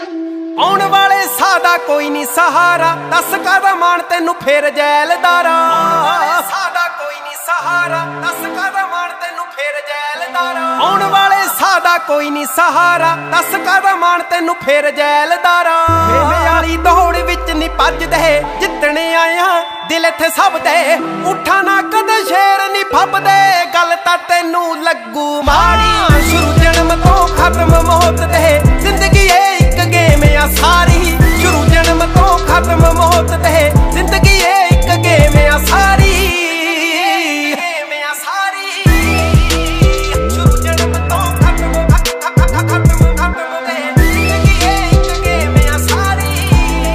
ਆਉਣ ਵਾਲੇ ਸਾਡਾ ਕੋਈ ਨਹੀਂ ਸਹਾਰਾ, ਦੱਸ ਕਾਹਦਾ ਮਾਣ ਤੈਨੂੰ ਫੇਰ ਜੈਲਦਾਰਾ। ਸਾਡਾ ਕੋਈ ਨਹੀਂ ਸਹਾਰਾ, ਦੱਸ ਕਾਹਦਾ ਮਾਣ ਤੈਨੂੰ ਫੇਰ ਜੈਲਦਾਰਾ। ਆਉਣ ਵਾਲੇ ਸਾਡਾ ਕੋਈ ਨਹੀਂ ਸਹਾਰਾ, ਦੱਸ ਕਾਹਦਾ ਮਾਣ ਤੈਨੂੰ ਫੇਰ ਜੈਲਦਾਰਾ। ਮੇਲੇ ਵਾਲੀ ਦੌੜ ਵਿੱਚ ਨਹੀਂ ਭੱਜਦੇ, ਜਿੱਤਣ ਆਇਆ ਦਿਲ ਇੱਥੇ ਸਭ ਦੇ। ਉਠਾ ਨਾ ਕਦੇ ਸ਼ੇਰ ਨਹੀਂ ਫੱਬਦੇ, ਗੱਲ ਤਾਂ ਤੈਨੂੰ ਲੱਗੂ ਮਾੜੀ। ਸ਼ੁਰੂ ਜਨਮ ਤੋਂ ਖਤਮ ਮੌਤ ਦੇ, ਜ਼ਿੰਦਗੀ ਏ ਇੱਕ ਗੇਮ ਆ ਸਾਰੀ। ਸ਼ੁਰੂ ਜਨਮ ਤੋਂ ਖਤਮ ਮੌਤ ਦੇ, ਜ਼ਿੰਦਗੀ ਏ ਇੱਕ ਗੇਮ ਆ ਸਾਰੀ। ਗੇਮ ਆ ਸਾਰੀ। ਸ਼ੁਰੂ ਜਨਮ ਤੋਂ ਖਤਮ ਦੇ, ਜ਼ਿੰਦਗੀ ਏ ਇੱਕ ਗੇਮ ਆ ਸਾਰੀ।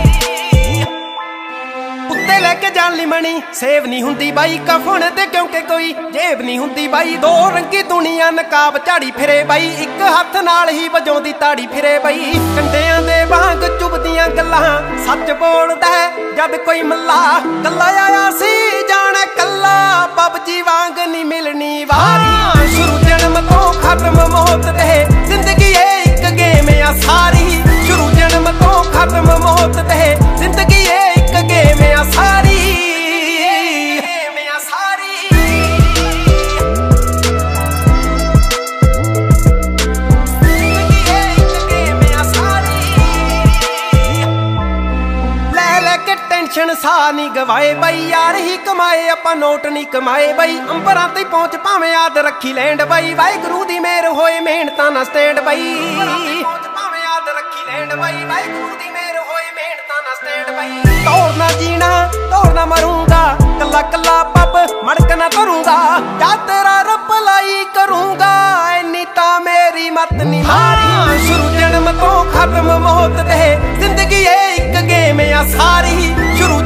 ਉੱਤੇ ਲੈ ਕੇ ਜਾਣ ਲਈ ਮਣੀ ਸੇਵ ਨਹੀਂ ਹੁੰਦੀ ਬਾਈ, ਕਫਨ ਤੇ ਕਿਉਂਕਿ ਕੋਈ ਜੇਬ ਨਹੀਂ ਹੁੰਦੀ ਬਾਈ। ਦੋ ਰੰਗੀ ਦੁਨੀਆ ਨਕਾਬ ਝਾੜੀ ਫਿਰੇ ਬਾਈ, ਇੱਕ ਹੱਥ ਨਾਲ ਹੀ ਵਜਾਉਂਦੀ ਤਾੜੀ ਫਿਰੇ ਬਾਈ। ਕੰਡਿਆਂ ਦੇ ਵਾਂਗ ਚੁਭਦੀਆਂ ਗੱਲਾਂ ਸੱਚ ਬੋਲਦਾ ਜਦ ਕੋਈ ਮੱਲਾ। ਕੱਲਾ ਆਇਆ ਸੀ ਜਾਣੇ ਕੱਲਾ, ਪਬਜੀ ਵਾਂਗ ਨਹੀਂ ਮਿਲਣੀ ਵਾਰੀ। ਸ਼ੁਰੂ ਜਨਮ ਤੋਂ ਖਤਮ ਮੌਤ ਦੇ, ਜ਼ਿੰਦਗੀ ਏ ਇੱਕ ਗੇਮ ਆ ਸਾਰੀ। ਸ਼ੁਰੂ ਜਨਮ ਤੋਂ ਖਤਮ ਮੌਤ ਦੇ, ਜ਼ਿੰਦਗੀ ਏ ਇੱਕ ਗੇਮ ਆ ਸਾਰੀ। ਟੈਨਸ਼ਨ ਸਾਹ ਨਹੀਂ ਗਵਾਏ ਬਾਈ, ਯਾਰ ਹੀ ਕਮਾਏ ਆਪਾਂ ਨੋਟ ਨਹੀਂ ਕਮਾਏ ਬਾਈ। ਅੰਬਰਾਂ ਤੇ ਪਹੁੰਚ ਭਾਵੇਂ ਯਾਦ ਰੱਖੀ ਲੈਂਡ ਬਾਈ, ਵਾਹਿਗੁਰੂ ਦੀ ਮਿਹਰ ਹੋਏ ਮਿਹਨਤਾਂ ਨਾ ਸਟੈਂਡ ਬਾਈ। ਭਾਵੇਂ ਯਾਦ ਰੱਖੀ ਲੈਂਡ ਬਾਈ, ਵਾਹਿਗੁਰੂ ਦੀ ਮਿਹਰ ਹੋਏ ਮਿਹਨਤਾਂ ਨਾ ਸਟੈਂਡ ਬਾਈ। ਦੌੜਨਾ ਜੀਣਾ ਦੌੜਨਾ ਮਰੂੰਗਾ, ਕੱਲਾ ਕੱਲਾ ਪੱਬ ਮੜਕ ਨਾ ਧਰੂੰਗਾ। ਜਾਂ ਤੇਰਾ ਰੱਬ ਲਾਈ ਕਰੂੰਗਾ, ਇੰਨੀ ਤਾਂ ਮੇਰੀ ਮੱਤ ਨਹੀਂ ਮਾਰੀ। ਸ਼ੁਰੂ ਜਨਮ ਤੋਂ ਖਤਮ ਮੌਤ ਦੇ, ਜ਼ਿੰਦਗੀ ਏ ਇੱਕ ਗੇਮ ਆ ਸਾਰੀ। ਸ਼ੁਰੂ